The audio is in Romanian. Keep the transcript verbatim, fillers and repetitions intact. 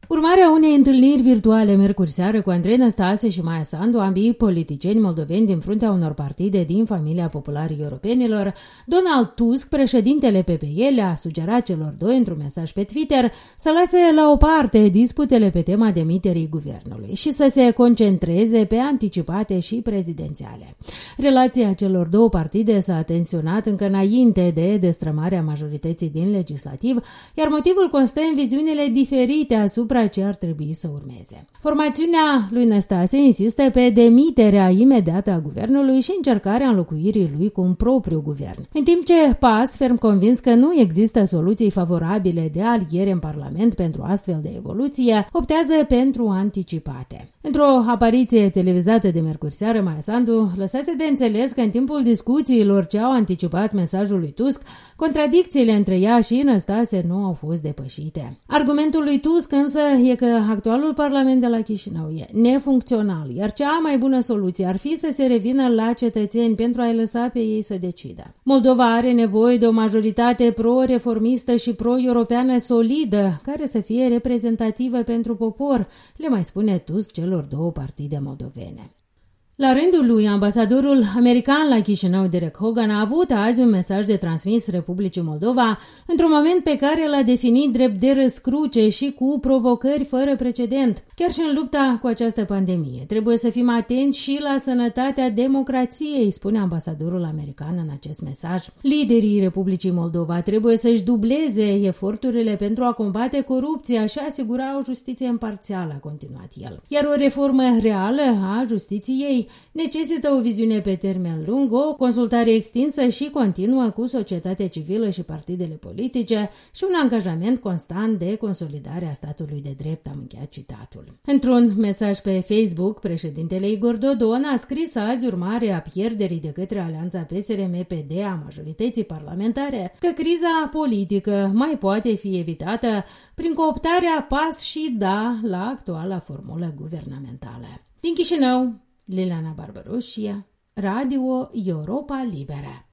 Urmarea unei întâlniri virtuale miercuri seară cu Andrei Năstase și Maia Sandu, ambii politicieni moldoveni din fruntea unor partide din familia populară europenilor, Donald Tusk, președintele P P E, le-a sugerat celor doi într-un mesaj pe Twitter să lase la o parte disputele pe tema demiterii guvernului și să se concentreze pe anticipate și prezidențiale. Relația celor două partide s-a tensionat încă înainte de destrămarea majorității din legislativ, iar motivul constă în viziunile diferite asupra ce ar trebui să urmeze. Formațiunea lui Năstase insistă pe demiterea imediată a guvernului și încercarea înlocuirii lui cu un propriu guvern, în timp ce P A S, ferm convins că nu există soluții favorabile de aliere în Parlament pentru astfel de evoluție, optează pentru anticipate. Într-o apariție televizată de miercuri seară, Maia Sandu lăsase de înțeles că în timpul discuțiilor ce au anticipat mesajul lui Tusk, contradicțiile între ea și Năstase nu au fost depășite. Argumentul lui Tusk însă e că actualul Parlament de la Chișinău e nefuncțional, iar cea mai bună soluție ar fi să se revină la cetățeni pentru a-i lăsa pe ei să decidă. Moldova are nevoie de o majoritate pro-reformistă și pro-europeană solidă, care să fie reprezentativă pentru popor, le mai spune Tusk celor două partide moldovene. La rândul lui, ambasadorul american la Chișinău, Derek Hogan, a avut azi un mesaj de transmis Republicii Moldova într-un moment pe care l-a definit drept de răscruce și cu provocări fără precedent. Chiar și în lupta cu această pandemie, trebuie să fim atenți și la sănătatea democrației, spune ambasadorul american în acest mesaj. Liderii Republicii Moldova trebuie să-și dubleze eforturile pentru a combate corupția și a asigura o justiție imparțială, a continuat el. Iar o reformă reală a justiției necesită o viziune pe termen lung, o consultare extinsă și continuă cu societatea civilă și partidele politice și un angajament constant de consolidare a statului de drept, am încheiat citatul. Într-un mesaj pe Facebook, președintele Igor Dodon a scris azi, urmare a pierderii de către Alianța P S R M P D a majorității parlamentare, că criza politică mai poate fi evitată prin cooptarea pas și da la actuala formulă guvernamentală. Din Chișinău, Liliana Barbaroșia, Radio Europa Liberă.